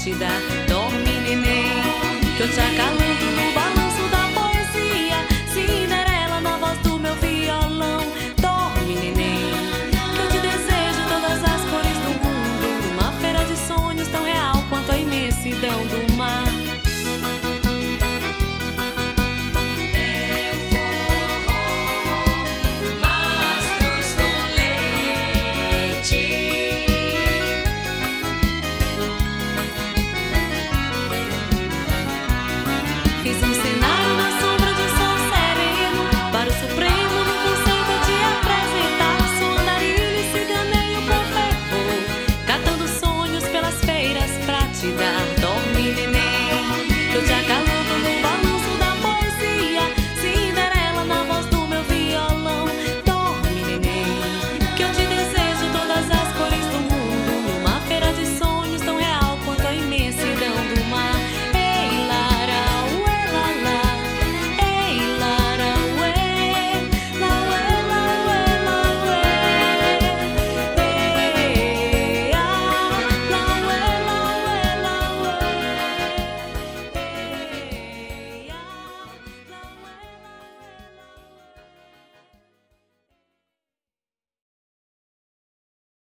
te dar. Dorme, neném, que eu te acalanto no balanço da poesia. Cinderela na voz do meu violão. Dorme, neném, que eu te desejo todas as cores do mundo. Numa feira de sonhos tão real quanto a imensidão do